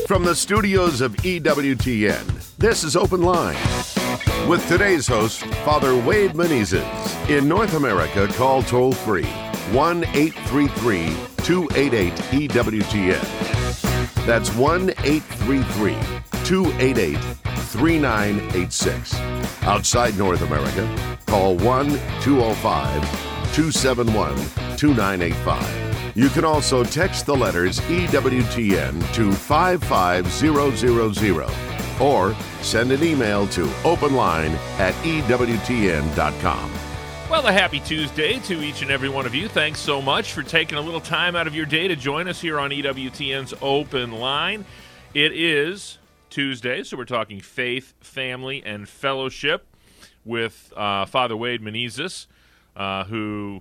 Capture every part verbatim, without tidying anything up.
From the studios of E W T N, this is Open Line. With today's host, Father Wade Menezes. In North America, call toll-free one eight three three, two eight eight, E W T N. That's one eight three three, two eight eight, three nine eight six. Outside North America, call one two zero five, two seven one, two nine eight five. You can also text the letters E W T N to five five zero zero zero or send an email to openline at E W T N dot com. Well, a happy Tuesday to each and every one of you. Thanks so much for taking a little time out of your day to join us here on E W T N's Open Line. It is Tuesday, so we're talking faith, family, and fellowship with uh, Father Wade Menezes, uh, who...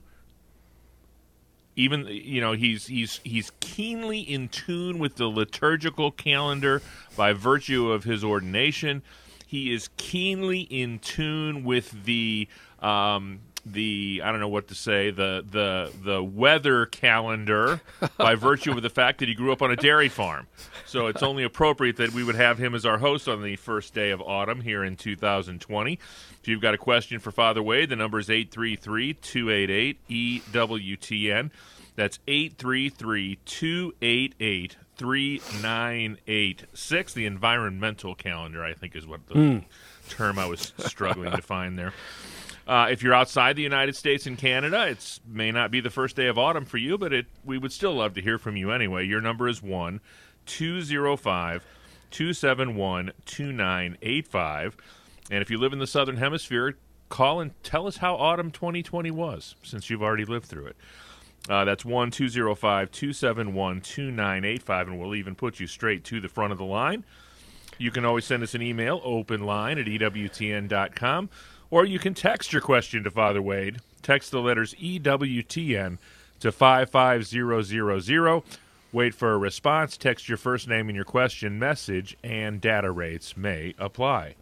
Even, you know, he's he's he's keenly in tune with the liturgical calendar by virtue of his ordination. He is keenly in tune with the um, the I don't know what to say the the the weather calendar by virtue of the fact that he grew up on a dairy farm. So it's only appropriate that we would have him as our host on the first day of autumn here in two thousand twenty. If you've got a question for Father Wade, the number is eight three three, two eight eight, E W T N. That's eight three three, two eight eight, three nine eight six. The environmental calendar, I think, is what the mm. term I was struggling to find there. Uh, if you're outside the United States and Canada, it may not be the first day of autumn for you, but it we would still love to hear from you anyway. Your number is one two zero five, two seven one, two nine eight five. And if you live in the Southern Hemisphere, call and tell us how autumn twenty twenty was, since you've already lived through it. Uh, that's one two zero five, two seven one, two nine eight five, and we'll even put you straight to the front of the line. You can always send us an email, openline at E W T N dot com, or you can text your question to Father Wade. Text the letters E W T N to five five zero zero zero. Wait for a response. Text your first name and your question message, and data rates may apply.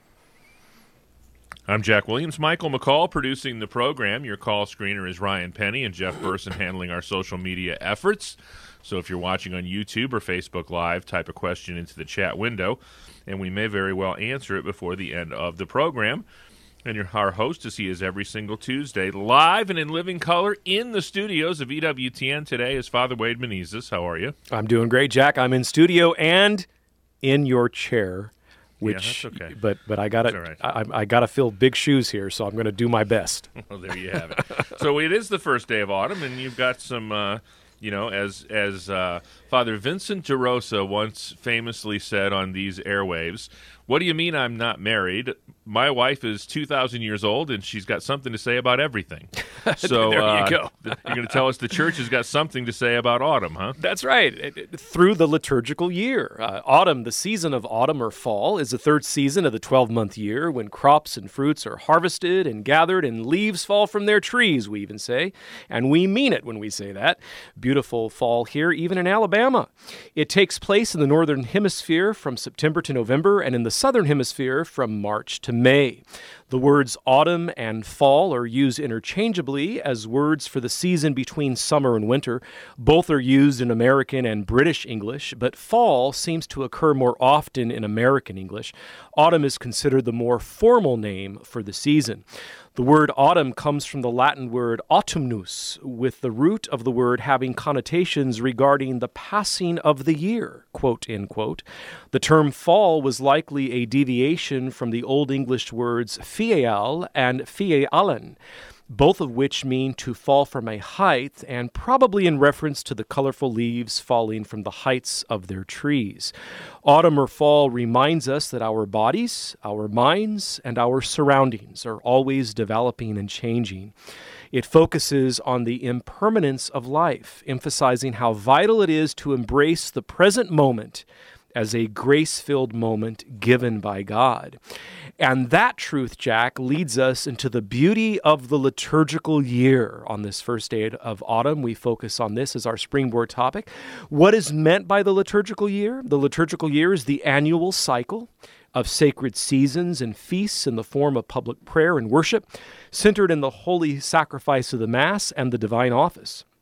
I'm Jack Williams. Michael McCall producing the program. Your call screener is Ryan Penny, and Jeff Burson handling our social media efforts. So if you're watching on YouTube or Facebook Live, type a question into the chat window, and we may very well answer it before the end of the program. And your, our hostess, he is every single Tuesday, live and in living color in the studios of E W T N. Today is Father Wade Menezes. How are you? I'm doing great, Jack. I'm in studio and in your chair. Which, yeah, that's okay. but but I gotta right. I, I gotta fill big shoes here, so I'm gonna do my best. Well, there you have it. So it is the first day of autumn, and you've got some, uh, you know, as as uh, Father Vincent de Rosa once famously said on these airwaves. What do you mean I'm not married? My wife is two thousand years old, and she's got something to say about everything. So there you uh, go. You're going to tell us the church has got something to say about autumn, huh? That's right. It, it, through the liturgical year. Uh, autumn, the season of autumn or fall, is the third season of the twelve-month year when crops and fruits are harvested and gathered and leaves fall from their trees, we even say. And we mean it when we say that. Beautiful fall here, even in Alabama. It takes place in the northern hemisphere from September to November, and in the southern hemisphere from March to May. The words autumn and fall are used interchangeably as words for the season between summer and winter. Both are used in American and British English, but fall seems to occur more often in American English. Autumn is considered the more formal name for the season. The word autumn comes from the Latin word autumnus, with the root of the word having connotations regarding the passing of the year, quote, end quote. The term fall was likely a deviation from the Old English words fial and fialen, both of which mean to fall from a height, and probably in reference to the colorful leaves falling from the heights of their trees. Autumn or fall reminds us that our bodies, our minds, and our surroundings are always developing and changing. It focuses on the impermanence of life, emphasizing how vital it is to embrace the present moment as a grace-filled moment given by God. And that truth, Jack, leads us into the beauty of the liturgical year. On this first day of autumn, we focus on this as our springboard topic. What is meant by the liturgical year? The liturgical year is the annual cycle of sacred seasons and feasts in the form of public prayer and worship, centered in the holy sacrifice of the Mass and the divine office.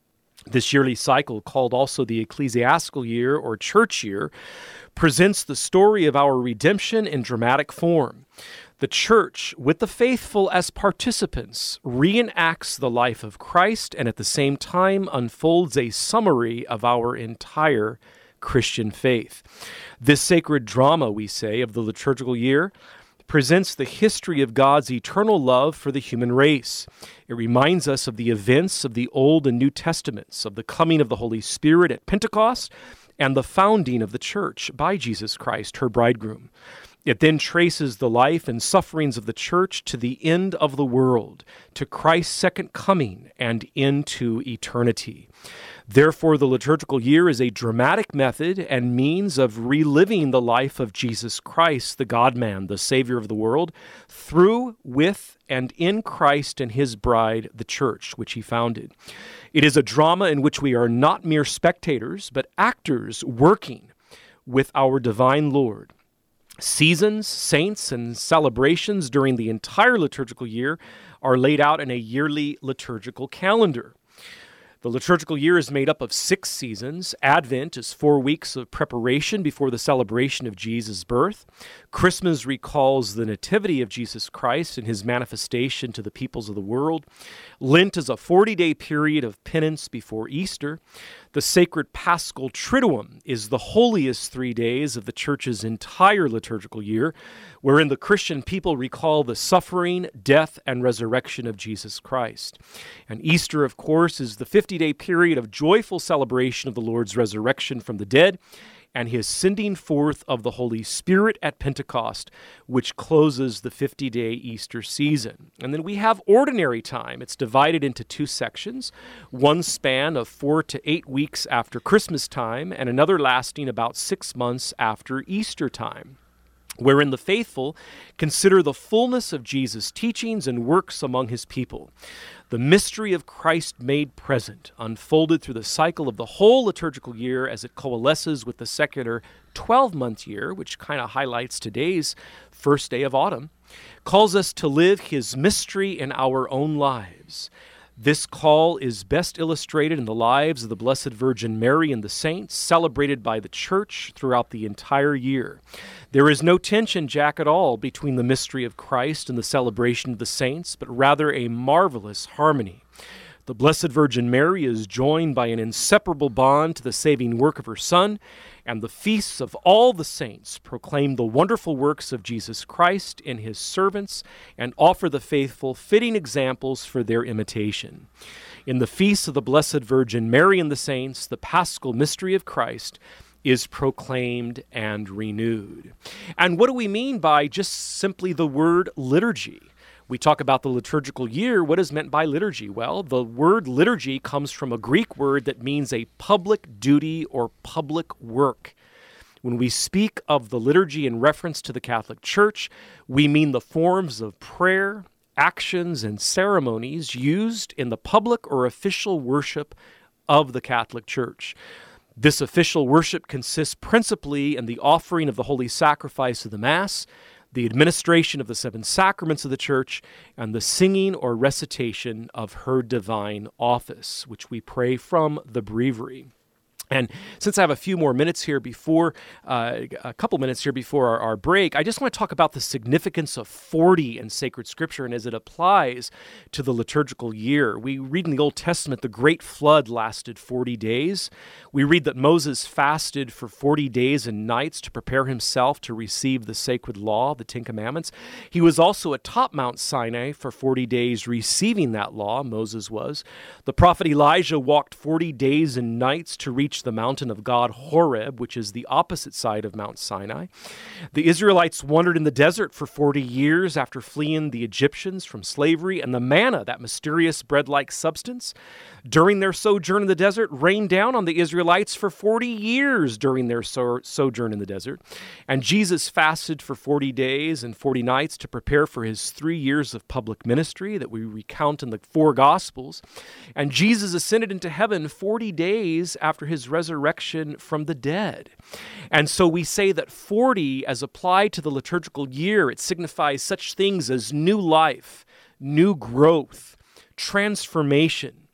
This yearly cycle, called also the ecclesiastical year or church year, presents the story of our redemption in dramatic form. The church, with the faithful as participants, reenacts the life of Christ and at the same time unfolds a summary of our entire Christian faith. This sacred drama, we say, of the liturgical year presents the history of God's eternal love for the human race. It reminds us of the events of the Old and New Testaments, of the coming of the Holy Spirit at Pentecost, and the founding of the church by Jesus Christ, her bridegroom. It then traces the life and sufferings of the church to the end of the world, to Christ's second coming, and into eternity. Therefore, the liturgical year is a dramatic method and means of reliving the life of Jesus Christ, the God-man, the Savior of the world, through, with, and in Christ and his bride, the church, which he founded. It is a drama in which we are not mere spectators, but actors working with our divine Lord. Seasons, saints, and celebrations during the entire liturgical year are laid out in a yearly liturgical calendar. The liturgical year is made up of six seasons. Advent is four weeks of preparation before the celebration of Jesus' birth. Christmas recalls the nativity of Jesus Christ and his manifestation to the peoples of the world. Lent is a forty-day period of penance before Easter. The sacred Paschal Triduum is the holiest three days of the Church's entire liturgical year, wherein the Christian people recall the suffering, death, and resurrection of Jesus Christ. And Easter, of course, is the fifty-day period of joyful celebration of the Lord's resurrection from the dead and his sending forth of the Holy Spirit at Pentecost, which closes the fifty-day Easter season. And then we have ordinary time. It's divided into two sections, one span of four to eight weeks after Christmas time, and another lasting about six months after Easter time, wherein the faithful consider the fullness of Jesus' teachings and works among his people. The mystery of Christ made present, unfolded through the cycle of the whole liturgical year as it coalesces with the secular twelve-month year, which kind of highlights today's first day of autumn, calls us to live his mystery in our own lives. This call is best illustrated in the lives of the Blessed Virgin Mary and the saints, celebrated by the Church throughout the entire year. There is no tension, Jack, at all between the mystery of Christ and the celebration of the saints, but rather a marvelous harmony. The Blessed Virgin Mary is joined by an inseparable bond to the saving work of her Son, and the feasts of all the saints proclaim the wonderful works of Jesus Christ in his servants and offer the faithful fitting examples for their imitation. In the feasts of the Blessed Virgin Mary and the saints, the Paschal mystery of Christ is proclaimed and renewed. And what do we mean by just simply the word liturgy? We talk about the liturgical year. What is meant by liturgy? Well, the word liturgy comes from a Greek word that means a public duty or public work. When we speak of the liturgy in reference to the Catholic Church, we mean the forms of prayer, actions, and ceremonies used in the public or official worship of the Catholic Church. This official worship consists principally in the offering of the holy sacrifice of the Mass, the administration of the seven sacraments of the Church, and the singing or recitation of her divine office, which we pray from the breviary. And since I have a few more minutes here before, uh, a couple minutes here before our, our break, I just want to talk about the significance of forty in sacred scripture and as it applies to the liturgical year. We read in the Old Testament the great flood lasted forty days. We read that Moses fasted for forty days and nights to prepare himself to receive the sacred law, the Ten Commandments. He was also atop Mount Sinai for forty days receiving that law, Moses was. The prophet Elijah walked forty days and nights to reach the mountain of God, Horeb, which is the opposite side of Mount Sinai. The Israelites wandered in the desert for forty years after fleeing the Egyptians from slavery, and the manna, that mysterious bread-like substance, during their sojourn in the desert, rained down on the Israelites for forty years during their so- sojourn in the desert. And Jesus fasted for forty days and forty nights to prepare for his three years of public ministry that we recount in the four Gospels. And Jesus ascended into heaven forty days after his resurrection from the dead. And so we say that forty, as applied to the liturgical year, it signifies such things as new life, new growth, transformation,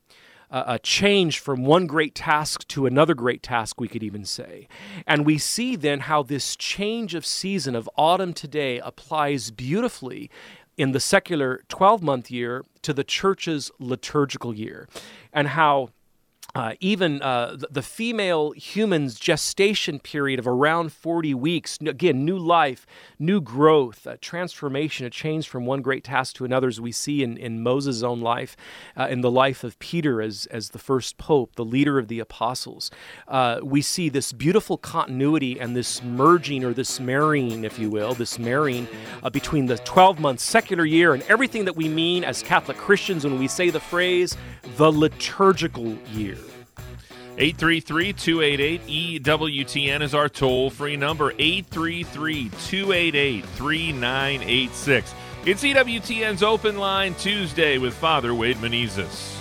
a, a change from one great task to another great task, we could even say. And we see then how this change of season of autumn today applies beautifully in the secular twelve-month year to the church's liturgical year, and how Uh, even uh, the, the female human's gestation period of around forty weeks, again, new life, new growth, a transformation, a change from one great task to another, as we see in, in Moses' own life, uh, in the life of Peter as, as the first pope, the leader of the apostles. Uh, we see this beautiful continuity and this merging, or this marrying, if you will, this marrying uh, between the twelve-month secular year and everything that we mean as Catholic Christians when we say the phrase, the liturgical year. eight three three, two eight eight, E W T N is our toll-free number, eight three three, two eight eight, three nine eight six. It's E W T N's Open Line Tuesday with Father Wade Menezes.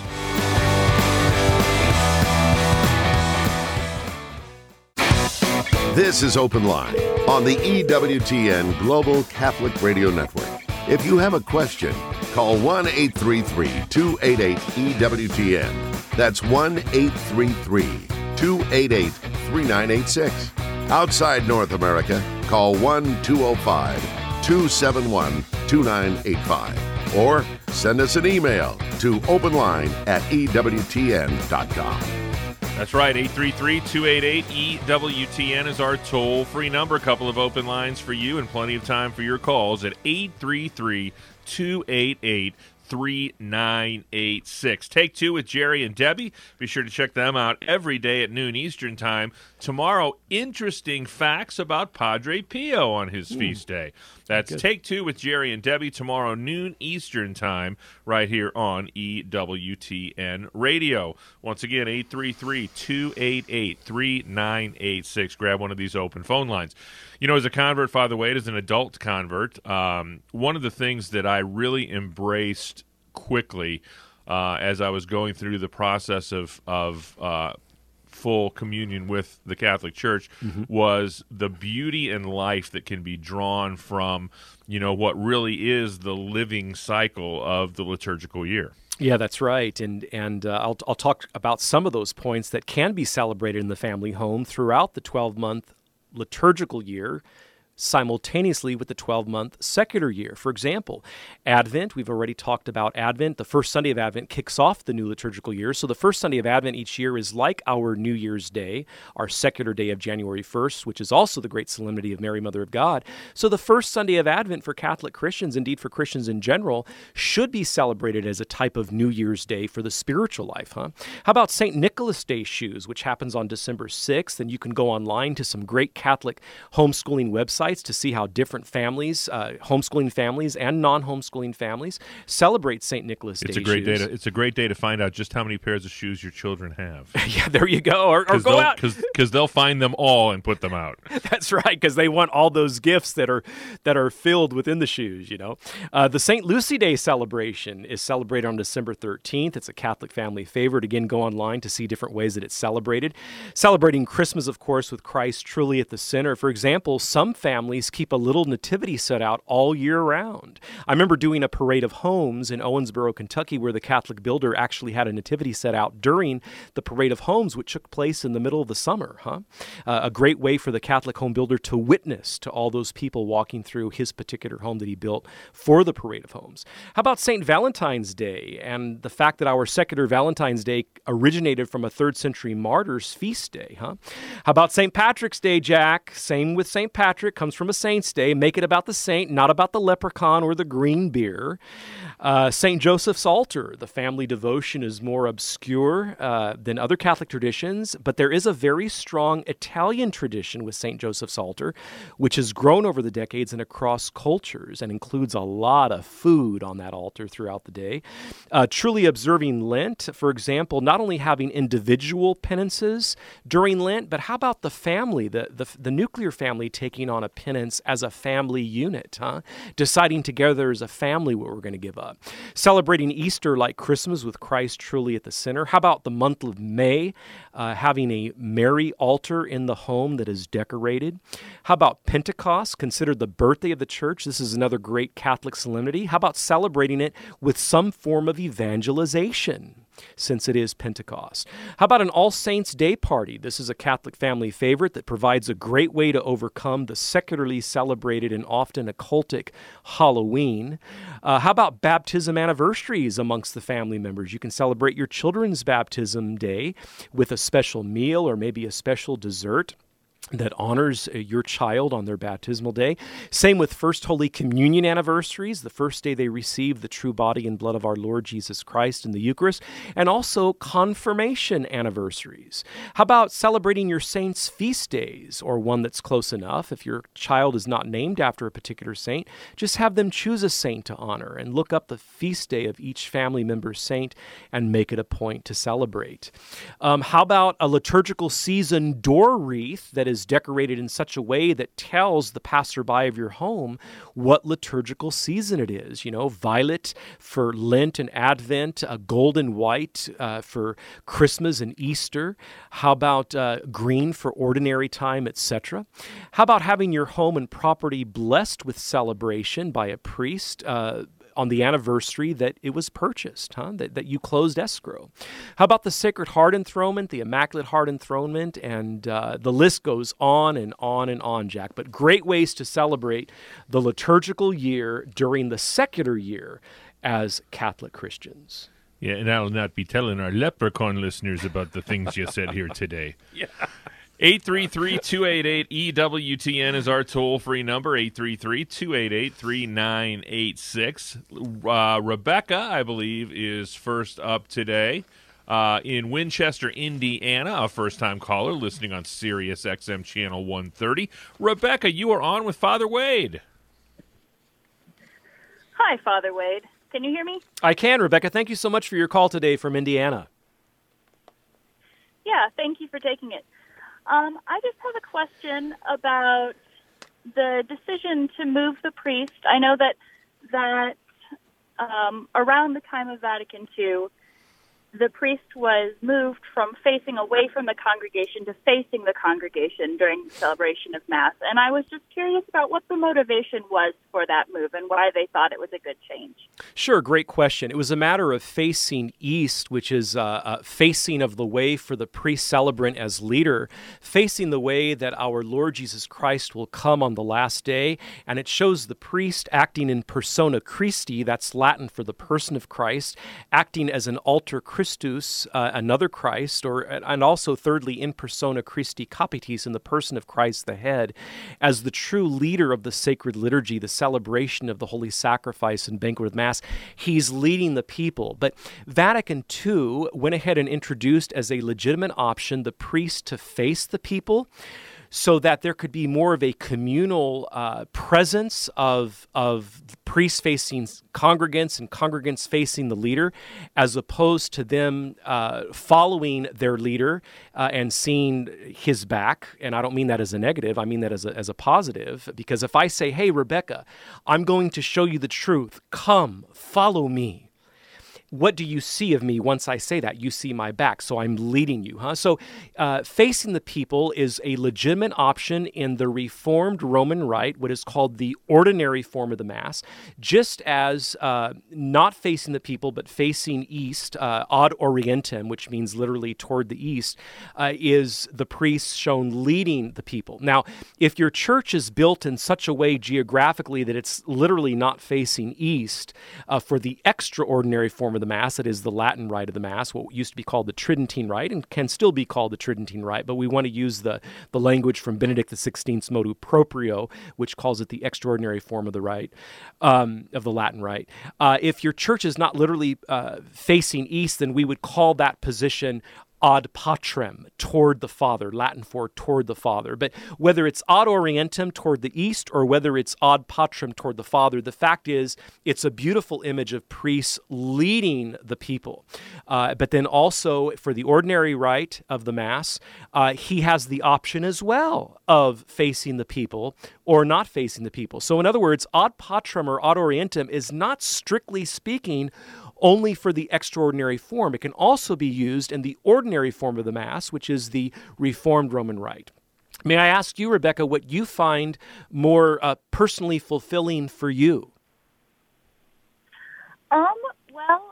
This is Open Line on the E W T N Global Catholic Radio Network. If you have a question, call one eight three three, two eight eight, E W T N. That's one eight three three, two eight eight, three nine eight six. Outside North America, call one two oh five, two seven one, two nine eight five. Or send us an email to openline at E W T N dot com. That's right, eight three three, two eight eight, E W T N is our toll-free number. A couple of open lines for you and plenty of time for your calls at eight three three, two eight eight, three nine eight six. Take Two with Jerry and Debbie. Be sure to check them out every day at noon Eastern Time. Tomorrow, interesting facts about Padre Pio on his mm. feast day. That's Good. Take Two with Jerry and Debbie tomorrow, noon Eastern Time, right here on E W T N Radio. Once again, eight three three, two eight eight, three nine eight six. Grab one of these open phone lines. You know, as a convert, Father Wade, as an adult convert, um, one of the things that I really embraced quickly uh, as I was going through the process of, of uh, full communion with the Catholic Church mm-hmm. was the beauty and life that can be drawn from, you know, what really is the living cycle of the liturgical year. Yeah, that's right, and and uh, I'll I'll talk about some of those points that can be celebrated in the family home throughout the twelve-month liturgical year, simultaneously with the twelve-month secular year. For example, Advent, we've already talked about Advent. The first Sunday of Advent kicks off the new liturgical year. So the first Sunday of Advent each year is like our New Year's Day, our secular day of January first, which is also the great solemnity of Mary, Mother of God. So the first Sunday of Advent for Catholic Christians, indeed for Christians in general, should be celebrated as a type of New Year's Day for the spiritual life, huh? How about Saint Nicholas Day shoes, which happens on December sixth, and you can go online to some great Catholic homeschooling websites to see how different families, uh, homeschooling families and non-homeschooling families, celebrate Saint Nicholas it's Day a great shoes. Day to, it's a great day to find out just how many pairs of shoes your children have. Yeah, there you go. Or, or go out. Because they'll find them all and put them out. That's right, because they want all those gifts that are that are filled within the shoes, you know. Uh, the Saint Lucy Day celebration is celebrated on December thirteenth. It's a Catholic family favorite. Again, go online to see different ways that it's celebrated. Celebrating Christmas, of course, with Christ truly at the center. For example, some families keep a little nativity set out all year round. I remember doing a parade of homes in Owensboro, Kentucky, where the Catholic builder actually had a nativity set out during the parade of homes, which took place in the middle of the summer. Huh? Uh, a great way for the Catholic home builder to witness to all those people walking through his particular home that he built for the parade of homes. How about Saint Valentine's Day and the fact that our secular Valentine's Day originated from a third century martyr's feast day? Huh? How about Saint Patrick's Day, Jack? Same with Saint Patrick, comes from a saint's day. Make it about the saint, not about the leprechaun or the green beer. Uh, Saint Joseph's Altar, the family devotion is more obscure uh, than other Catholic traditions, but there is a very strong Italian tradition with Saint Joseph's Altar, which has grown over the decades and across cultures and includes a lot of food on that altar throughout the day. Uh, truly observing Lent, for example, not only having individual penances during Lent, but how about the family, the, the, the nuclear family taking on a penance as a family unit, huh? Deciding together as a family what we're going to give up. Celebrating Easter like Christmas with Christ truly at the center. How about the month of May, uh, having a Mary altar in the home that is decorated? How about Pentecost, considered the birthday of the church? This is another great Catholic solemnity. How about celebrating it with some form of evangelization? since it is Pentecost. How about an All Saints Day party? This is a Catholic family favorite that provides a great way to overcome the secularly celebrated and often occultic Halloween. Uh, how about baptism anniversaries amongst the family members? You can celebrate your children's baptism day with a special meal or maybe a special dessert that honors your child on their baptismal day. Same with First Holy Communion anniversaries, the first day they receive the true body and blood of our Lord Jesus Christ in the Eucharist, and also confirmation anniversaries. How about celebrating your saints' feast days, or one that's close enough? If your child is not named after a particular saint, just have them choose a saint to honor and look up the feast day of each family member's saint and make it a point to celebrate. Um, how about a liturgical season door wreath that is decorated in such a way that tells the passerby of your home what liturgical season it is? You know, violet for Lent and Advent, uh, gold and white uh, for Christmas and Easter. How about uh, green for ordinary time, et cetera? How about having your home and property blessed with celebration by a priest uh, on the anniversary that it was purchased, huh? that, that you closed escrow? How about the Sacred Heart Enthronement, the Immaculate Heart Enthronement, and uh, the list goes on and on and on, Jack. But great ways to celebrate the liturgical year during the secular year as Catholic Christians. Yeah, and I'll not be telling our leprechaun listeners about the things you said here today. Yeah. eight three three, two eight eight, E W T N is our toll-free number, eight three three, two eight eight, three nine eight six. Uh, Rebecca, I believe, is first up today uh, in Winchester, Indiana, a first-time caller listening on Sirius X M Channel one thirty. Rebecca, you are on with Father Wade. Hi, Father Wade. Can you hear me? I can, Rebecca. Thank you so much for your call today from Indiana. Yeah, thank you for taking it. Um, I just have a question about the decision to move the priest. I know that that um, around the time of Vatican Two, the priest was moved from facing away from the congregation to facing the congregation during the celebration of Mass. And I was just curious about what the motivation was for that move and why they thought it was a good change. Sure, great question. It was a matter of facing east, which is uh, uh, facing of the way for the priest celebrant as leader, facing the way that our Lord Jesus Christ will come on the last day. And it shows the priest acting in persona Christi, that's Latin for the person of Christ, acting as an alter Christus, uh, another Christ, or and also thirdly in persona Christi Capitis, in the person of Christ the head, as the true leader of the sacred liturgy, the celebration of the holy sacrifice and banquet of Mass. He's leading the people. But Vatican Two went ahead and introduced as a legitimate option the priest to face the people, so that there could be more of a communal uh, presence of, of priests facing congregants and congregants facing the leader, as opposed to them uh, following their leader uh, and seeing his back. And I don't mean that as a negative, I mean that as a, as a positive, because if I say, hey, Rebecca, I'm going to show you the truth, come, follow me. What do you see of me once I say that? You see my back, so I'm leading you, huh? So uh, facing the people is a legitimate option in the Reformed Roman Rite, what is called the ordinary form of the Mass, just as uh, not facing the people but facing east, uh, ad orientem, which means literally toward the east, uh, is the priest shown leading the people. Now, if your church is built in such a way geographically that it's literally not facing east uh, for the extraordinary form of the Mass, it is the Latin Rite of the Mass, what used to be called the Tridentine Rite, and can still be called the Tridentine Rite, but we want to use the, the language from Benedict the sixteenth's Motu Proprio, which calls it the extraordinary form of the Rite, um, of the Latin Rite. Uh, if your church is not literally uh, facing east, then we would call that position ad patrem, toward the Father, Latin for toward the Father. But whether it's ad orientem, toward the east, or whether it's ad patrem, toward the Father, the fact is it's a beautiful image of priests leading the people. Uh, but then also for the ordinary rite of the Mass, uh, he has the option as well of facing the people or not facing the people. So in other words, ad patrem or ad orientem is not strictly speaking only for the extraordinary form. It can also be used in the ordinary form of the Mass, which is the Reformed Roman Rite. May I ask you, Rebecca, what you find more uh, personally fulfilling for you? Um, well,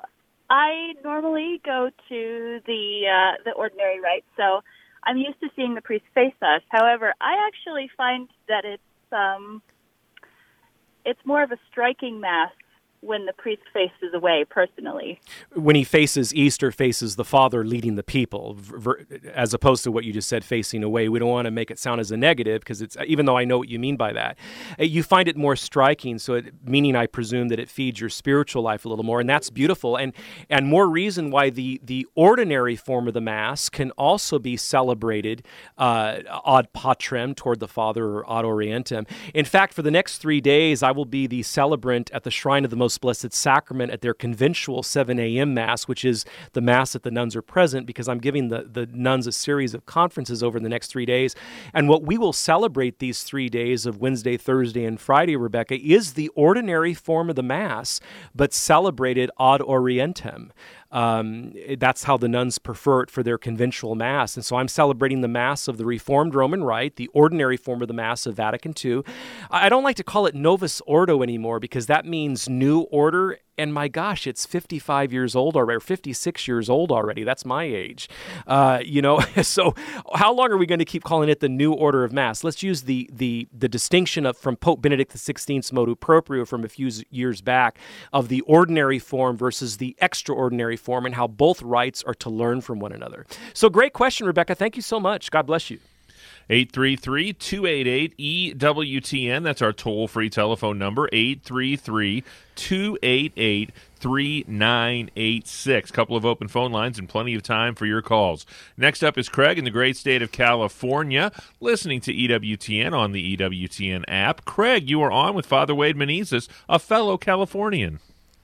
I normally go to the uh, the ordinary rite, so I'm used to seeing the priest face us. However, I actually find that it's um, it's more of a striking mass when the priest faces away, personally. When he faces east or faces the Father leading the people, ver- as opposed to what you just said, facing away. We don't want to make it sound as a negative, because it's, even though I know what you mean by that, you find it more striking, so it, meaning I presume that it feeds your spiritual life a little more, and that's beautiful, and and more reason why the, the ordinary form of the Mass can also be celebrated uh, ad patrem, toward the Father, or ad orientem. In fact, for the next three days, I will be the celebrant at the Shrine of the Most Blessed Sacrament at their conventual seven a.m. Mass, which is the Mass that the nuns are present, because I'm giving the, the nuns a series of conferences over the next three days. And what we will celebrate these three days of Wednesday, Thursday, and Friday, Rebecca, is the ordinary form of the Mass, but celebrated ad orientem. Um, that's how the nuns prefer it for their conventual Mass. And so I'm celebrating the Mass of the Reformed Roman Rite, the ordinary form of the Mass of Vatican Two. I don't like to call it Novus Ordo anymore, because that means new order. And my gosh, it's fifty-five years old already, or fifty-six years old already. That's my age. Uh, you know, so how long are we going to keep calling it the new order of Mass? Let's use the the the distinction of from Pope Benedict the sixteenth's motu proprio from a few years back of the ordinary form versus the extraordinary form, and how both rites are to learn from one another. So great question, Rebecca. Thank you so much. God bless you. eight three three, two eight eight, E W T N. That's our toll-free telephone number, eight three three, two eight eight, three nine eight six. Couple of open phone lines and plenty of time for your calls. Next up is Craig in the great state of California, listening to E W T N on the E W T N app. Craig, you are on with Father Wade Menezes, a fellow Californian.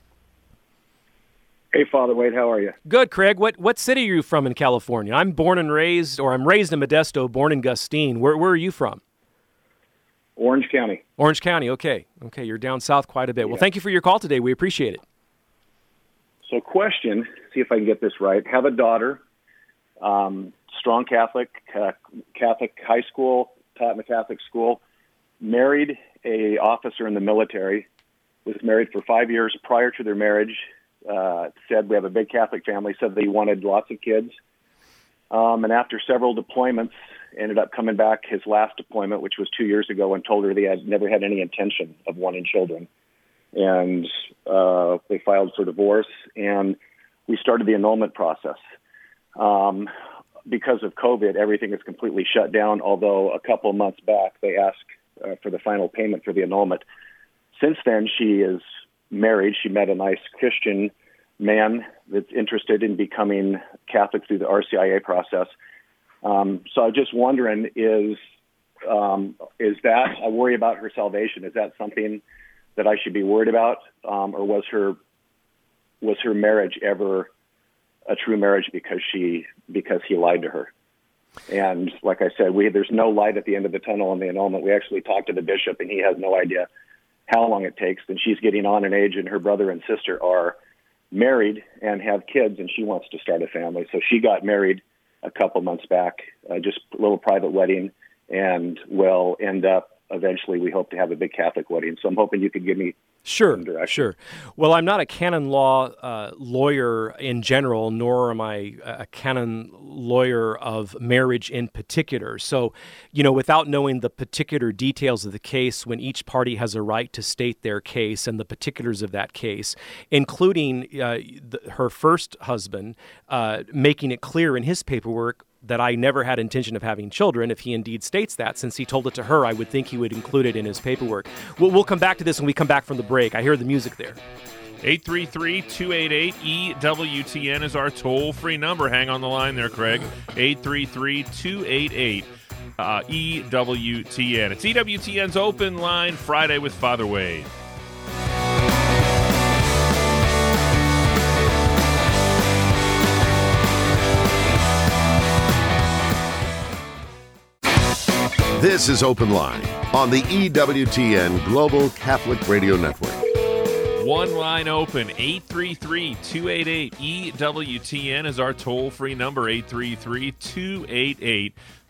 Hey, Father Wade, how are you? Good, Craig. What what city are you from in California? I'm born and raised, or I'm raised in Modesto, born in Gustine. Where where are you from? Orange County. Orange County, okay. Okay, you're down south quite a bit. Yeah. Well, thank you for your call today. We appreciate it. So question, see if I can get this right. Have a daughter, um, strong Catholic, uh, Catholic high school, taught in the Catholic school, married a officer in the military, was married for five years prior to their marriage. Uh, said we have a big Catholic family, said they wanted lots of kids. Um, and after several deployments, ended up coming back his last deployment, which was two years ago, and told her they had never had any intention of wanting children. And uh, they filed for divorce, and we started the annulment process. Um, because of COVID, everything is completely shut down, although a couple of months back they asked uh, for the final payment for the annulment. Since then, she is married. She met a nice Christian man that's interested in becoming Catholic through the R C I A process. Um, so I'm just wondering, is um, is that, I worry about her salvation. Is that something that I should be worried about? Um, or was her was her marriage ever a true marriage because she because he lied to her? And like I said, we there's no light at the end of the tunnel on the annulment. We actually talked to the bishop, and he has no idea how long it takes. And she's getting on in age, and her brother and sister are married and have kids, and she wants to start a family. So she got married a couple months back, uh, just a little private wedding, and will end up eventually, we hope to have a big Catholic wedding. So I'm hoping you could give me Sure, some direction. Sure. Well, I'm not a canon law uh, lawyer in general, nor am I a canon lawyer of marriage in particular. So, you know, without knowing the particular details of the case, when each party has a right to state their case and the particulars of that case, including uh, the, her first husband uh, making it clear in his paperwork that I never had intention of having children, if he indeed states that. Since he told it to her, I would think he would include it in his paperwork. We'll, we'll come back to this when we come back from the break. I hear the music there. eight three three, two eight eight, E W T N is our toll-free number. Hang on the line there, Craig. eight three three, two eight eight, E W T N. It's E W T N's Open Line Friday with Father Wade. This is Open Line on the E W T N Global Catholic Radio Network. One line open, eight three three, two eight eight, E W T N is our toll-free number, eight three three, two eight eight,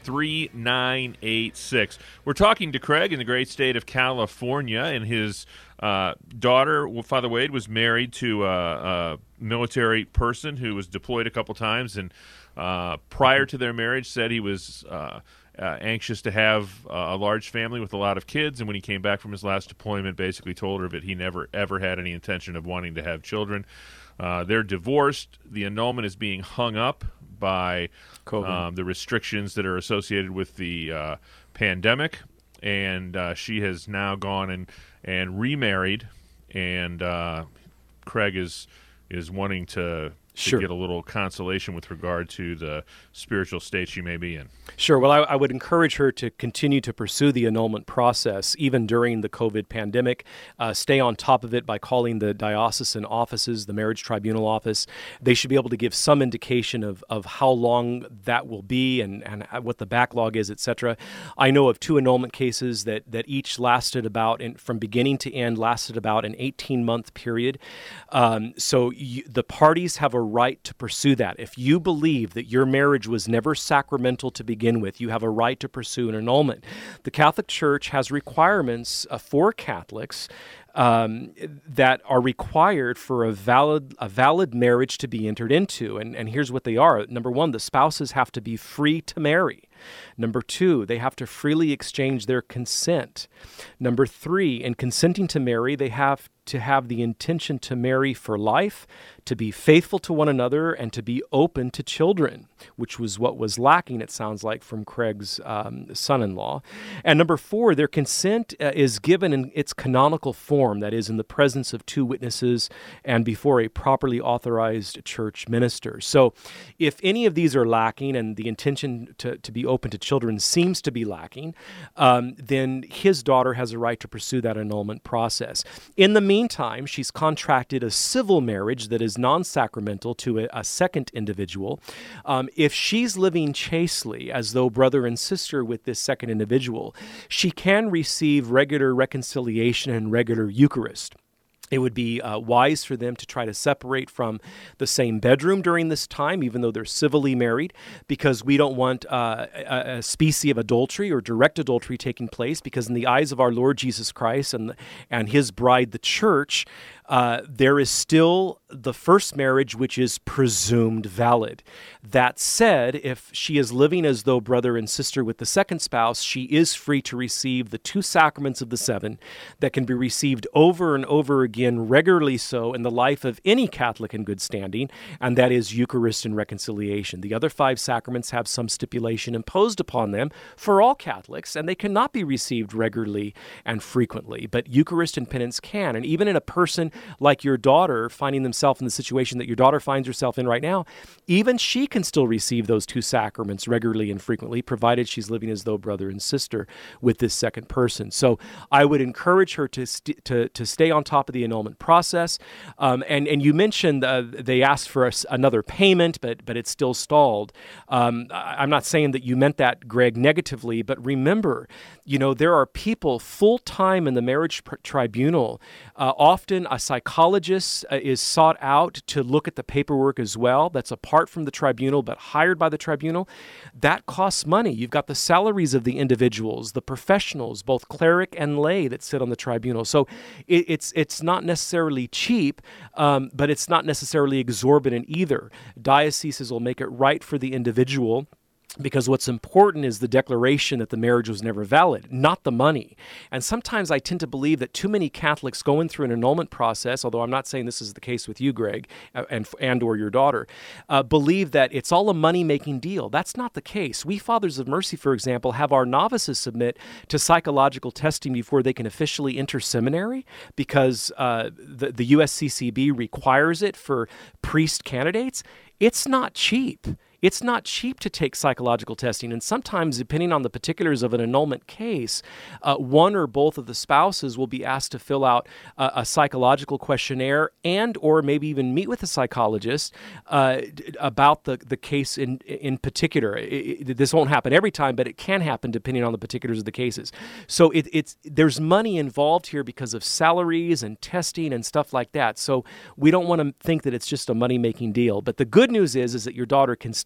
three nine eight six. We're talking to Craig in the great state of California, and his uh, daughter, Father Wade, was married to a, a military person who was deployed a couple times, and uh, prior to their marriage said he was uh, uh, anxious to have uh, a large family with a lot of kids, and when he came back from his last deployment, basically told her that he never, ever had any intention of wanting to have children. Uh, they're divorced. The annulment is being hung up by um, the restrictions that are associated with the uh, pandemic, and uh, she has now gone and, and remarried, and uh, Craig is is wanting to, to Sure. get a little consolation with regard to the spiritual state she may be in. Sure. Well, I, I would encourage her to continue to pursue the annulment process even during the COVID pandemic. Uh, stay on top of it by calling the diocesan offices, the marriage tribunal office. They should be able to give some indication of, of how long that will be and, and what the backlog is, et cetera. I know of two annulment cases that, that each lasted about, in, from beginning to end, lasted about an eighteen-month period. Um, so you, the parties have a right to pursue that. If you believe that your marriage was never sacramental to begin with, you have a right to pursue an annulment. The Catholic Church has requirements uh, for Catholics um, that are required for a valid a valid marriage to be entered into. And, and here's what they are. Number one, the spouses have to be free to marry. Number two, they have to freely exchange their consent. Number three, in consenting to marry, they have to have the intention to marry for life, to be faithful to one another, and to be open to children, which was what was lacking, it sounds like, from Craig's um, son-in-law. And number four, their consent uh, is given in its canonical form, that is, in the presence of two witnesses and before a properly authorized church minister. So if any of these are lacking and the intention to, to be open to children seems to be lacking, um, then his daughter has a right to pursue that annulment process. In the meantime, she's contracted a civil marriage that is non-sacramental to a, a second individual. Um, if she's living chastely as though brother and sister with this second individual, she can receive regular reconciliation and regular Eucharist. It would be uh, wise for them to try to separate from the same bedroom during this time, even though they're civilly married, because we don't want uh, a, a species of adultery or direct adultery taking place, because in the eyes of our Lord Jesus Christ and, and his bride, the church, uh, there is still the first marriage which is presumed valid. That said, if she is living as though brother and sister with the second spouse, she is free to receive the two sacraments of the seven that can be received over and over again, regularly so, in the life of any Catholic in good standing, and that is Eucharist and reconciliation. The other five sacraments have some stipulation imposed upon them for all Catholics, and they cannot be received regularly and frequently, but Eucharist and penance can. And even in a person like your daughter finding themselves in the situation that your daughter finds herself in right now, even she can still receive those two sacraments regularly and frequently, provided she's living as though brother and sister with this second person. So I would encourage her to st- to, to stay on top of the annulment process. Um, and, and you mentioned uh, they asked for a, another payment, but but it's still stalled. Um, I, I'm not saying that you meant that, Greg, negatively, but remember, you know, there are people full-time in the marriage pr- tribunal. Uh, often a psychologist uh, is sought out to look at the paperwork as well. That's apart from the tribunal, but hired by the tribunal. That costs money. You've got the salaries of the individuals, the professionals, both cleric and lay, that sit on the tribunal. So it, it's it's not necessarily cheap, um, but it's not necessarily exorbitant either. Dioceses will make it right for the individual, because what's important is the declaration that the marriage was never valid, not the money. And sometimes I tend to believe that too many Catholics going through an annulment process, although I'm not saying this is the case with you, Greg, and and or your daughter, uh, believe that it's all a money-making deal. That's not the case. We Fathers of Mercy, for example, have our novices submit to psychological testing before they can officially enter seminary, because uh, the, the U S C C B requires it for priest candidates. It's not cheap. It's not cheap to take psychological testing, and sometimes, depending on the particulars of an annulment case, uh, one or both of the spouses will be asked to fill out a, a psychological questionnaire and or maybe even meet with a psychologist uh, about the, the case in in particular. It, it, this won't happen every time, but it can happen depending on the particulars of the cases. So it, it's there's money involved here because of salaries and testing and stuff like that. So we don't want to think that it's just a money-making deal. But the good news is, is that your daughter can still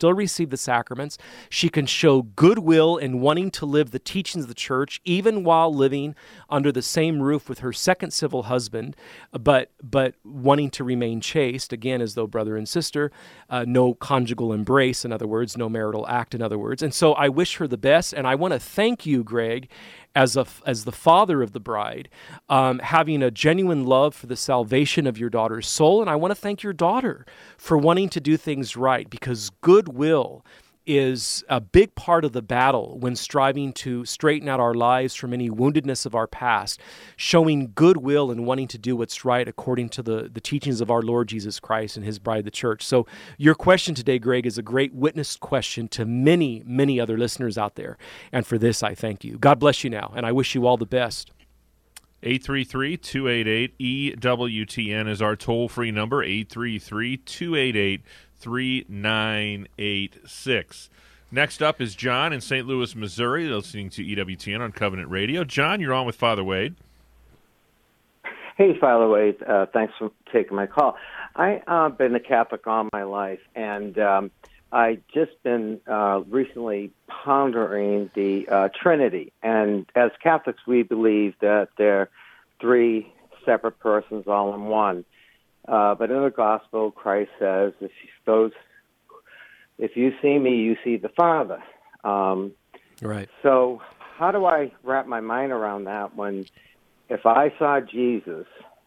still receive the sacraments. She can show goodwill in wanting to live the teachings of the church, even while living under the same roof with her second civil husband, but but wanting to remain chaste, again, as though brother and sister, uh, no conjugal embrace, in other words, no marital act, in other words. And so I wish her the best, and I want to thank you, Greg, as a as the father of the bride, um, having a genuine love for the salvation of your daughter's soul. And I want to thank your daughter for wanting to do things right, because goodwill is a big part of the battle when striving to straighten out our lives from any woundedness of our past, showing goodwill and wanting to do what's right according to the, the teachings of our Lord Jesus Christ and his bride, the church. So your question today, Greg, is a great witness question to many, many other listeners out there. And for this, I thank you. God bless you now, and I wish you all the best. eight three three, two eight eight, E W T N is our toll-free number, eight three three, two eight eight, three nine eight six. Next up is John in Saint Louis, Missouri, listening to E W T N on Covenant Radio. John, you're on with Father Wade. Hey, Father Wade. Uh, thanks for taking my call. I've uh, been a Catholic all my life, and um, I just been uh, recently pondering the uh, Trinity. And as Catholics, we believe that they're three separate persons all in one. Uh, but in the gospel, Christ says, if those, if you see me, you see the Father. Um, right. So how do I wrap my mind around that when if I saw Jesus,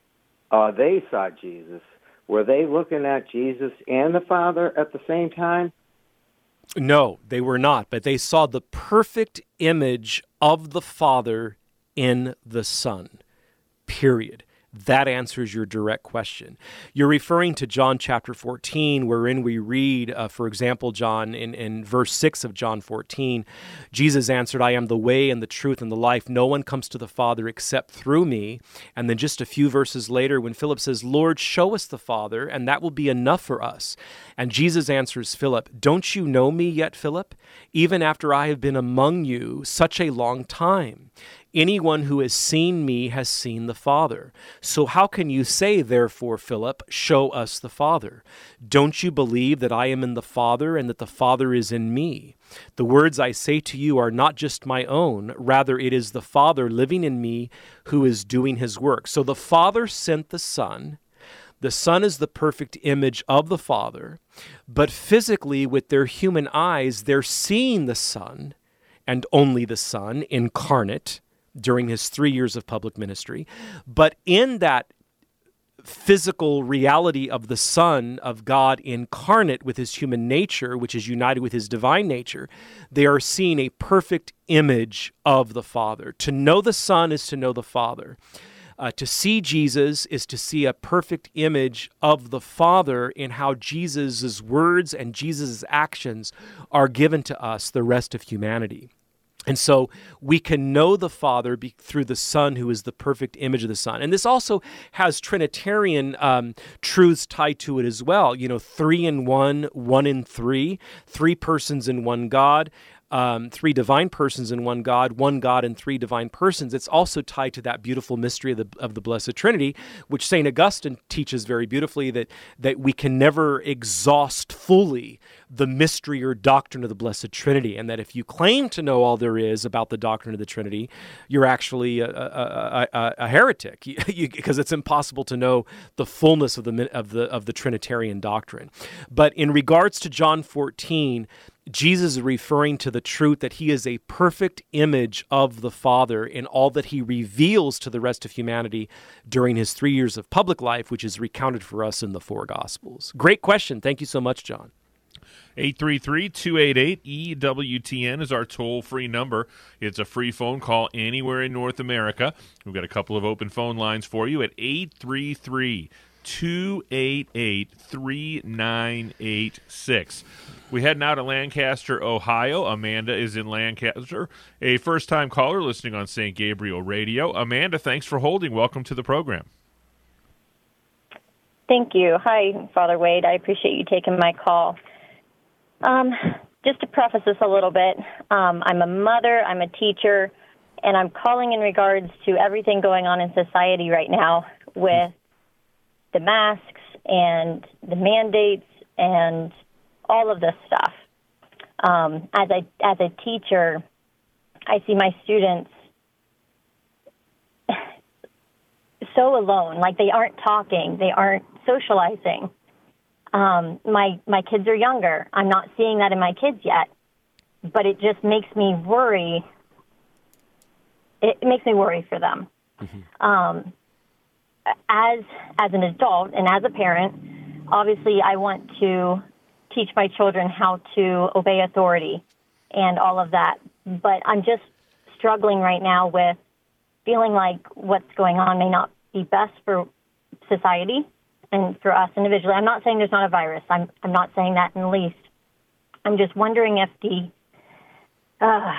or they saw Jesus, were they looking at Jesus and the Father at the same time? No, they were not, but they saw the perfect image of the Father in the Son, period. That answers your direct question. You're referring to John chapter fourteen, wherein we read, uh, for example, John, in, in verse six of John fourteen, Jesus answered, I am the way and the truth and the life. No one comes to the Father except through me. And then just a few verses later, when Philip says, Lord, show us the Father, and that will be enough for us. And Jesus answers Philip, don't you know me yet, Philip? Even after I have been among you such a long time. Anyone who has seen me has seen the Father. So how can you say, therefore, Philip, show us the Father? Don't you believe that I am in the Father and that the Father is in me? The words I say to you are not just my own. Rather, it is the Father living in me who is doing his work. So the Father sent the Son. The Son is the perfect image of the Father. But physically, with their human eyes, they're seeing the Son, and only the Son, incarnate, during his three years of public ministry. But in that physical reality of the Son of God incarnate with his human nature, which is united with his divine nature, they are seeing a perfect image of the Father. To know the Son is to know the Father. Uh, to see Jesus is to see a perfect image of the Father in how Jesus' words and Jesus' actions are given to us, the rest of humanity. And so we can know the Father be, through the Son, who is the perfect image of the Son. And this also has Trinitarian um, truths tied to it as well. You know, three in one, one in three, three persons in one God. Um, three divine persons in one God, one God and three divine persons. It's also tied to that beautiful mystery of the, of the Blessed Trinity, which Saint Augustine teaches very beautifully, that, that we can never exhaust fully the mystery or doctrine of the Blessed Trinity, and that if you claim to know all there is about the doctrine of the Trinity, you're actually a, a, a, a heretic, because it's impossible to know the fullness of the, of the, of the Trinitarian doctrine. But in regards to John fourteen, Jesus is referring to the truth that he is a perfect image of the Father in all that he reveals to the rest of humanity during his three years of public life, which is recounted for us in the four Gospels. Great question. Thank you so much, John. eight three three, two eight eight, E W T N is our toll-free number. It's a free phone call anywhere in North America. We've got a couple of open phone lines for you at eight three three, two eight eight, three nine eight six. We head now to Lancaster, Ohio. Amanda is in Lancaster, a first-time caller listening on Saint Gabriel Radio. Amanda, thanks for holding. Welcome to the program. Thank you. Hi, Father Wade. I appreciate you taking my call. Um, just to preface this a little bit, um, I'm a mother, I'm a teacher, and I'm calling in regards to everything going on in society right now with the masks and the mandates and all of this stuff. Um, as a as a teacher, I see my students so alone, like they aren't talking, they aren't socializing. Um, my my kids are younger. I'm not seeing that in my kids yet, but it just makes me worry. It, it makes me worry for them. Mm-hmm. Um, as as an adult and as a parent, obviously I want to teach my children how to obey authority and all of that. But I'm just struggling right now with feeling like what's going on may not be best for society and for us individually. I'm not saying there's not a virus. I'm I'm not saying that in the least. I'm just wondering if the uh,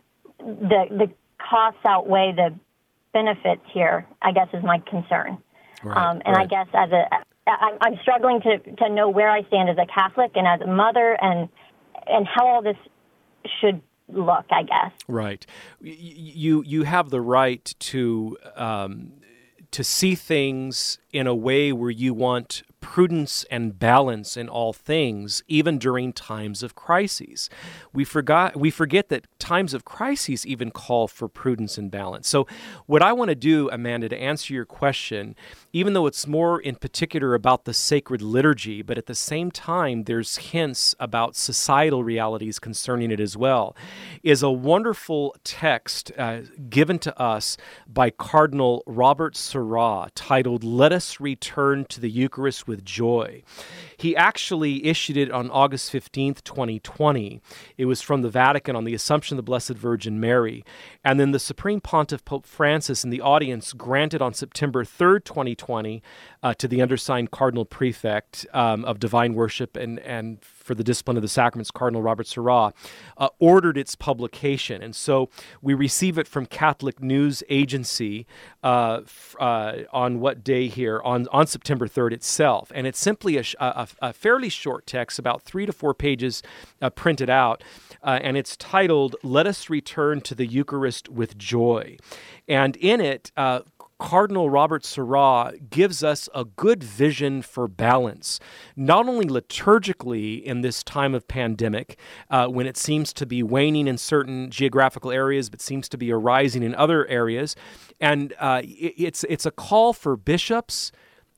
the the costs outweigh the benefits here, I guess, is my concern. Right, um, and right. I guess as a I, I'm struggling to, to know where I stand as a Catholic and as a mother, and and how all this should look, I guess. Right. You you have the right to um, to see things in a way where you want prudence and balance in all things, even during times of crises. We forgot we forget that times of crises even call for prudence and balance. So what I want to do, Amanda, to answer your question, even though it's more in particular about the sacred liturgy, but at the same time there's hints about societal realities concerning it as well, is a wonderful text uh, given to us by Cardinal Robert Sarah titled, "Let Us Return to the Eucharist with Joy." He actually issued it on August fifteenth, twenty twenty. It was from the Vatican on the Assumption of the Blessed Virgin Mary. And then the Supreme Pontiff Pope Francis in the audience granted on September third, twenty twenty, uh, to the undersigned Cardinal Prefect um, of Divine Worship and, and for the Discipline of the Sacraments, Cardinal Robert Sarah, uh, ordered its publication. And so we receive it from Catholic News Agency uh, f- uh, on what day here? On, on September third itself. And it's simply a, sh- a, a fairly short text, about three to four pages uh, printed out. Uh, and it's titled, "Let Us Return to the Eucharist with Joy." And in it, uh, Cardinal Robert Sarah gives us a good vision for balance, not only liturgically in this time of pandemic, uh, when it seems to be waning in certain geographical areas, but seems to be arising in other areas. And uh, it, it's, it's a call for bishops,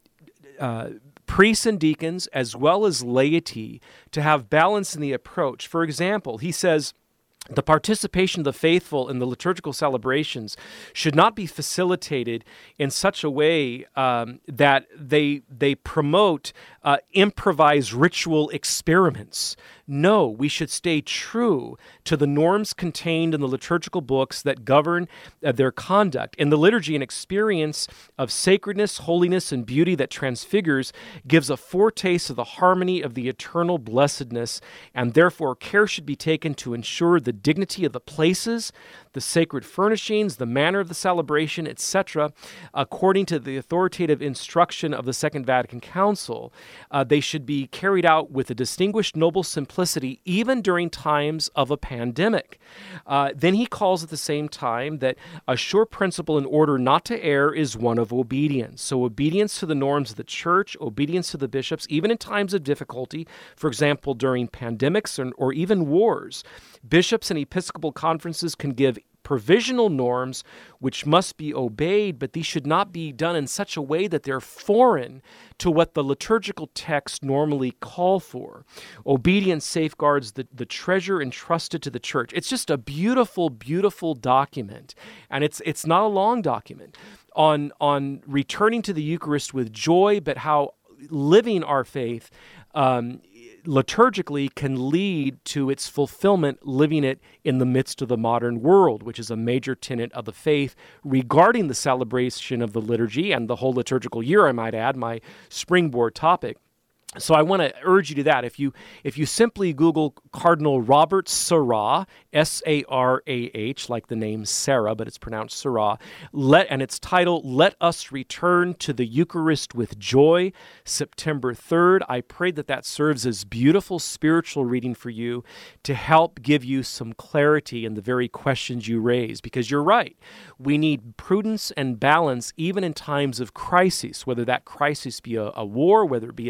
uh, priests and deacons, as well as laity, to have balance in the approach. For example, he says, the participation of the faithful in the liturgical celebrations should not be facilitated in such a way um, that they they promote uh, improvised ritual experiments. No, we should stay true to the norms contained in the liturgical books that govern uh, their conduct. In the liturgy, an experience of sacredness, holiness, and beauty that transfigures gives a foretaste of the harmony of the eternal blessedness, and therefore care should be taken to ensure the dignity of the places, the sacred furnishings, the manner of the celebration, et cetera, according to the authoritative instruction of the Second Vatican Council. Uh, they should be carried out with a distinguished, noble simplicity, even during times of a pandemic. Uh, then he calls at the same time that a sure principle in order not to err is one of obedience. So obedience to the norms of the church, obedience to the bishops, even in times of difficulty, for example, during pandemics or, or even wars. Bishops and episcopal conferences can give provisional norms which must be obeyed, but these should not be done in such a way that they're foreign to what the liturgical texts normally call for. Obedience safeguards the, the treasure entrusted to the church. It's just a beautiful, beautiful document, and it's it's not a long document on, on returning to the Eucharist with joy, but how living our faith um, liturgically can lead to its fulfillment, living it in the midst of the modern world, which is a major tenet of the faith regarding the celebration of the liturgy and the whole liturgical year, I might add, my springboard topic. So I want to urge you to that. If you if you simply Google Cardinal Robert Sarah, S A R A H, like the name Sarah, but it's pronounced Sarah, let and its title, "Let Us Return to the Eucharist with Joy," September third. I pray that that serves as beautiful spiritual reading for you to help give you some clarity in the very questions you raise, because you're right. We need prudence and balance even in times of crisis, whether that crisis be a, a war, whether it be a pandemic,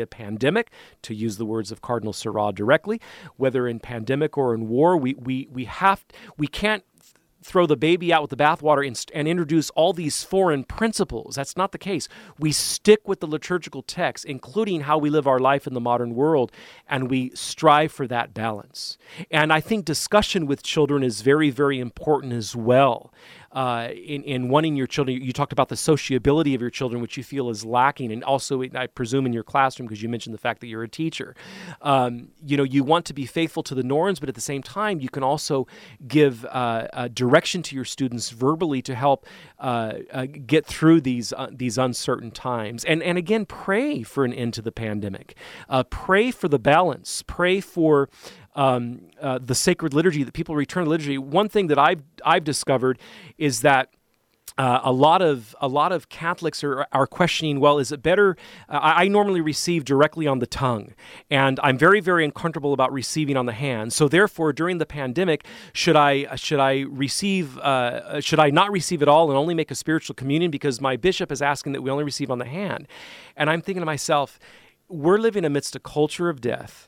pandemic, to use the words of Cardinal Sarah directly, whether in pandemic or in war, we we we have we can't throw the baby out with the bathwater and, and introduce all these foreign principles. That's not the case. We stick with the liturgical text, including how we live our life in the modern world, and we strive for that balance. And I think discussion with children is very, very important as well. Uh, in, in wanting your children, you talked about the sociability of your children, which you feel is lacking, and also, I presume, in your classroom, because you mentioned the fact that you're a teacher. Um, you know, you want to be faithful to the norms, but at the same time, you can also give uh, a direction to your students verbally to help uh, uh, get through these uh, these uncertain times. And and again, pray for an end to the pandemic. Uh, pray for the balance. Pray for Um, uh, the sacred liturgy, that people return to liturgy. One thing that I've I've discovered is that uh, a lot of a lot of Catholics are are questioning. Well, is it better? Uh, I, I normally receive directly on the tongue, and I'm very very uncomfortable about receiving on the hand. So therefore, during the pandemic, should I should I receive? Uh, should I not receive at all and only make a spiritual communion because my bishop is asking that we only receive on the hand? And I'm thinking to myself, we're living amidst a culture of death.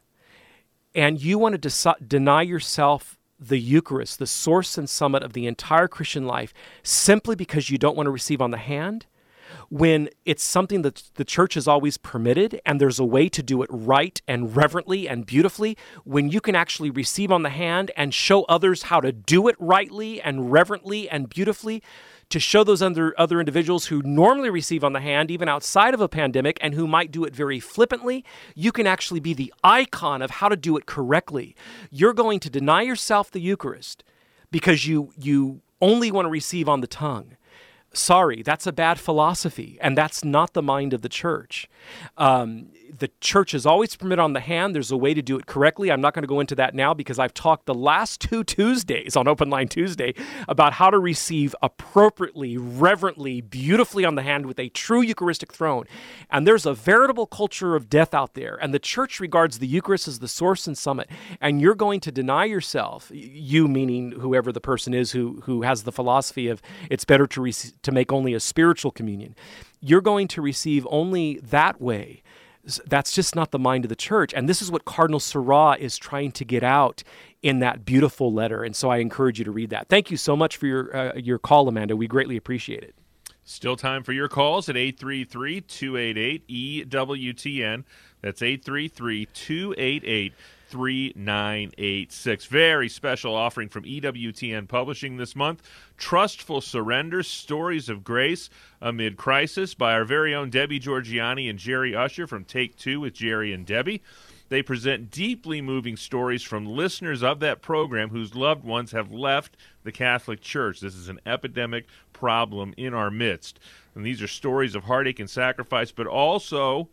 And you want to deci- deny yourself the Eucharist, the source and summit of the entire Christian life, simply because you don't want to receive on the hand, when it's something that the church has always permitted, and there's a way to do it right and reverently and beautifully, when you can actually receive on the hand and show others how to do it rightly and reverently and beautifully, to show those other, other individuals who normally receive on the hand, even outside of a pandemic, and who might do it very flippantly, you can actually be the icon of how to do it correctly. You're going to deny yourself the Eucharist because you you only want to receive on the tongue. Sorry, that's a bad philosophy, and that's not the mind of the church. Um, the church is always permitted on the hand. There's a way to do it correctly. I'm not going to go into that now because I've talked the last two Tuesdays on Open Line Tuesday about how to receive appropriately, reverently, beautifully on the hand with a true Eucharistic throne. And there's a veritable culture of death out there, and the church regards the Eucharist as the source and summit, and you're going to deny yourself, you meaning whoever the person is who, who has the philosophy of it's better to receive to make only a spiritual communion. You're going to receive only that way. That's just not the mind of the church. And this is what Cardinal Sarah is trying to get out in that beautiful letter. And so I encourage you to read that. Thank you so much for your uh, your call, Amanda. We greatly appreciate it. Still time for your calls at eight three three, two eight eight, E W T N. That's eight three three, two eight eight, three nine eight six. Very special offering from E W T N Publishing this month. Trustful Surrender, Stories of Grace Amid Crisis by our very own Debbie Georgiani and Jerry Usher from Take Two with Jerry and Debbie. They present deeply moving stories from listeners of that program whose loved ones have left the Catholic Church. This is an epidemic problem in our midst. And these are stories of heartache and sacrifice, but also,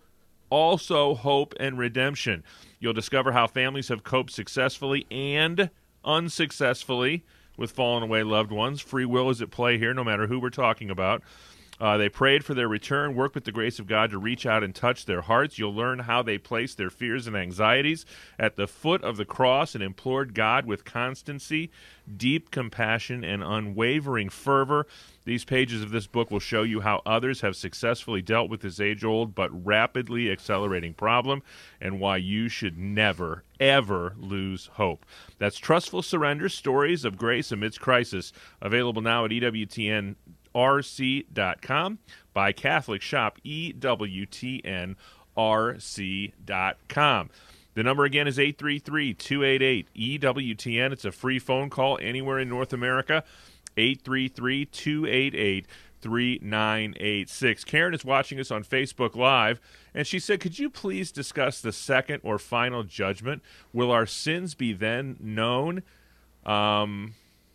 also hope and redemption. You'll discover how families have coped successfully and unsuccessfully with fallen away loved ones. Free will is at play here, no matter who we're talking about. Uh, they prayed for their return, worked with the grace of God to reach out and touch their hearts. You'll learn how they placed their fears and anxieties at the foot of the cross and implored God with constancy, deep compassion, and unwavering fervor. These pages of this book will show you how others have successfully dealt with this age-old but rapidly accelerating problem, and why you should never, ever lose hope. That's Trustful Surrender, Stories of Grace Amidst Crisis, available now at E W T N R C dot com. Buy Catholic Shop, E W T N R C dot com. The number again is eight three three, two eight eight, E W T N. It's a free phone call anywhere in North America, eight three three, two eight eight, three nine eight six. Karen is watching us on Facebook Live, and she said, could you please discuss the second or final judgment? Will our sins be then known? Um...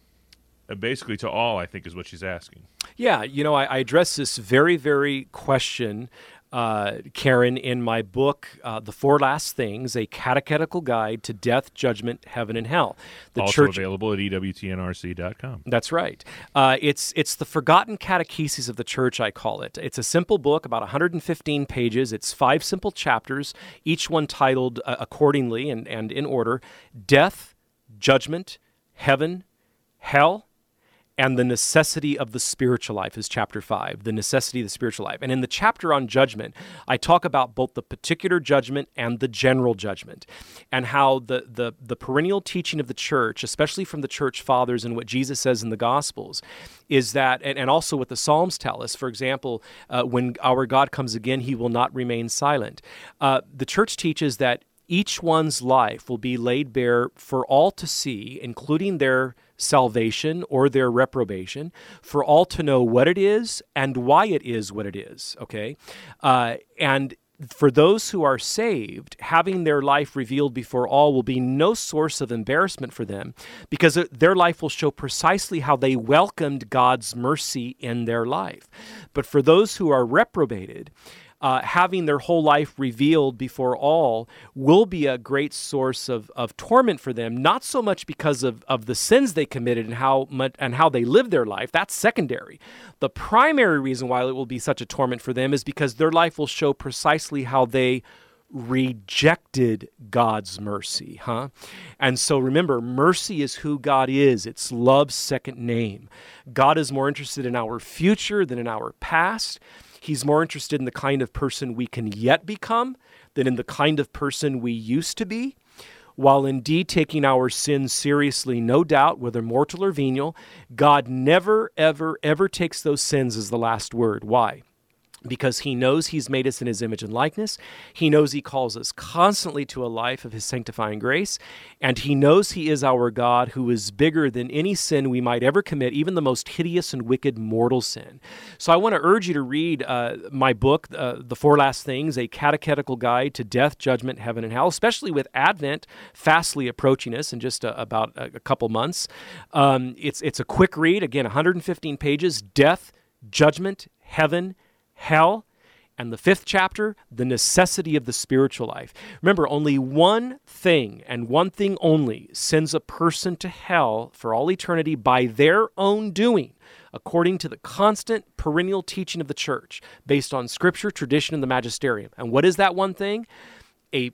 Basically to all, I think, is what she's asking. Yeah, you know, I, I address this very, very question, uh, Karen, in my book, uh, The Four Last Things, A Catechetical Guide to Death, Judgment, Heaven, and Hell. The also church, available at E W T N R C dot com. That's right. Uh, it's it's the forgotten catechesis of the church, I call it. It's a simple book, about one hundred fifteen pages. It's five simple chapters, each one titled uh, accordingly and, and in order, Death, Judgment, Heaven, Hell, and the necessity of the spiritual life is chapter five, the necessity of the spiritual life. And in the chapter on judgment, I talk about both the particular judgment and the general judgment, and how the, the, the perennial teaching of the church, especially from the church fathers and what Jesus says in the Gospels, is that, and, and also what the Psalms tell us, for example, uh, when our God comes again, he will not remain silent. Uh, the church teaches that each one's life will be laid bare for all to see, including their salvation or their reprobation, for all to know what it is and why it is what it is, okay? Uh, and for those who are saved, having their life revealed before all will be no source of embarrassment for them, because their life will show precisely how they welcomed God's mercy in their life. But for those who are reprobated, Uh, having their whole life revealed before all will be a great source of, of torment for them, not so much because of, of the sins they committed and how much, and how they lived their life. That's secondary. The primary reason why it will be such a torment for them is because their life will show precisely how they rejected God's mercy, huh? And so remember, mercy is who God is. It's love's second name. God is more interested in our future than in our past. He's more interested in the kind of person we can yet become than in the kind of person we used to be. While indeed taking our sins seriously, no doubt, whether mortal or venial, God never, ever, ever takes those sins as the last word. Why? Because he knows he's made us in his image and likeness. He knows he calls us constantly to a life of his sanctifying grace. And he knows he is our God, who is bigger than any sin we might ever commit, even the most hideous and wicked mortal sin. So I want to urge you to read uh, my book, uh, The Four Last Things, A Catechetical Guide to Death, Judgment, Heaven, and Hell, especially with Advent fastly approaching us in just uh, about a, a couple months. Um, it's, it's a quick read, again, one hundred fifteen pages, Death, Judgment, Heaven, Hell, and the fifth chapter, the necessity of the spiritual life. Remember, only one thing and one thing only sends a person to hell for all eternity by their own doing, according to the constant perennial teaching of the church, based on scripture, tradition, and the magisterium. And what is that one thing? A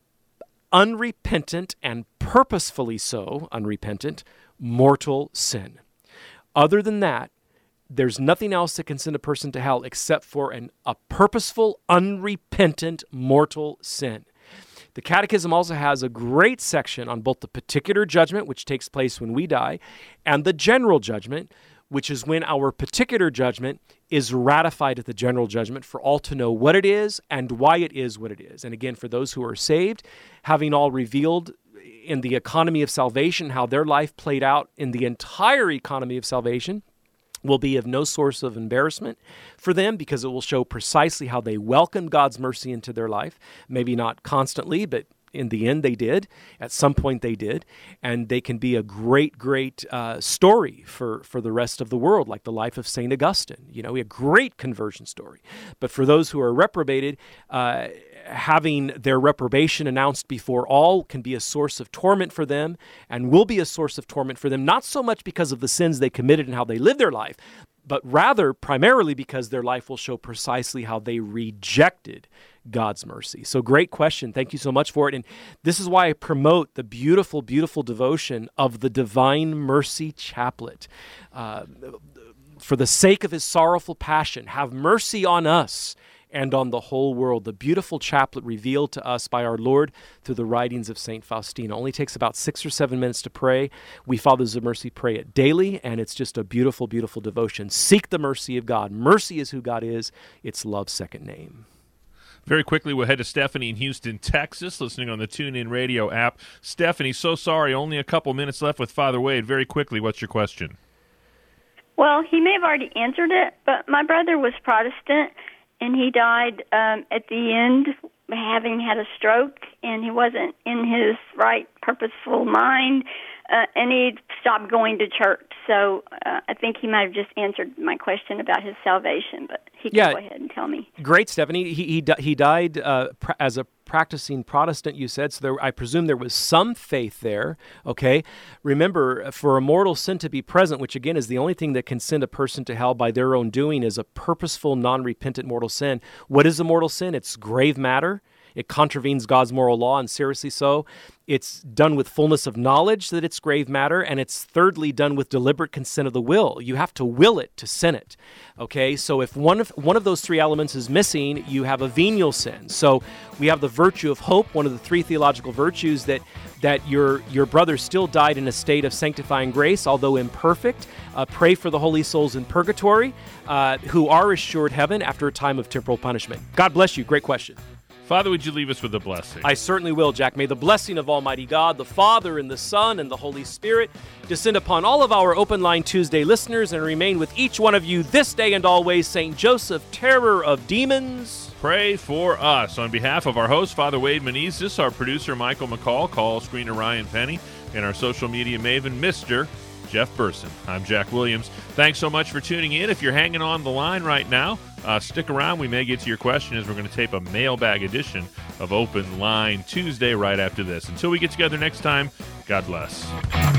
unrepentant and purposefully so, unrepentant, mortal sin. Other than that, there's nothing else that can send a person to hell except for an, a purposeful, unrepentant, mortal sin. The Catechism also has a great section on both the particular judgment, which takes place when we die, and the general judgment, which is when our particular judgment is ratified at the general judgment for all to know what it is and why it is what it is. And again, for those who are saved, having all revealed in the economy of salvation, how their life played out in the entire economy of salvation, will be of no source of embarrassment for them, because it will show precisely how they welcomed God's mercy into their life. Maybe not constantly, but in the end they did. At some point they did. And they can be a great, great uh, story for, for the rest of the world, like the life of Saint Augustine. You know, a great conversion story. But for those who are reprobated, uh, having their reprobation announced before all can be a source of torment for them, and will be a source of torment for them, not so much because of the sins they committed and how they lived their life, but rather primarily because their life will show precisely how they rejected God's mercy. So great question. Thank you so much for it. And this is why I promote the beautiful, beautiful devotion of the Divine Mercy Chaplet. Uh, for the sake of his sorrowful passion, have mercy on us and on the whole world. The beautiful chaplet revealed to us by our Lord through the writings of Saint Faustina. It only takes about six or seven minutes to pray. We Fathers of Mercy pray it daily, and it's just a beautiful, beautiful devotion. Seek the mercy of God. Mercy is who God is. It's love's second name. Very quickly, we'll head to Stephanie in Houston, Texas, listening on the TuneIn Radio app. Stephanie, so sorry, only a couple minutes left with Father Wade. Very quickly, what's your question? Well, he may have already answered it, but my brother was Protestant, and he died um, at the end having had a stroke, and he wasn't in his right, purposeful mind, uh, and he stopped going to church. So uh, I think he might have just answered my question about his salvation, but he can yeah, go ahead and tell me. Great, Stephanie. He he, he died uh, pr- as a practicing Protestant, you said, so there, I presume there was some faith there, okay? Remember, for a mortal sin to be present, which again is the only thing that can send a person to hell by their own doing, is a purposeful, non-repentant mortal sin. What is a mortal sin? It's grave matter. it contravenes God's moral law, and seriously so. It's done with fullness of knowledge that it's grave matter, and it's thirdly done with deliberate consent of the will. You have to will it to sin it. Okay, so if one of one of those three elements is missing, you have a venial sin. So we have the virtue of hope, one of the three theological virtues, that that your your brother still died in a state of sanctifying grace, although imperfect. Uh, pray for the holy souls in purgatory, uh, who are assured heaven after a time of temporal punishment. God bless you. Great question. Father, would you leave us with a blessing? I certainly will, Jack. May the blessing of Almighty God, the Father, and the Son, and the Holy Spirit descend upon all of our Open Line Tuesday listeners and remain with each one of you this day and always. Saint Joseph, terror of demons, pray for us. On behalf of our host, Father Wade Menezes, our producer, Michael McCall, call screener Ryan Penny, and our social media maven, Mister Jeff Burson. I'm Jack Williams. Thanks so much for tuning in. If you're hanging on the line right now, uh, stick around. We may get to your question as we're going to tape a mailbag edition of Open Line Tuesday right after this. Until we get together next time, God bless.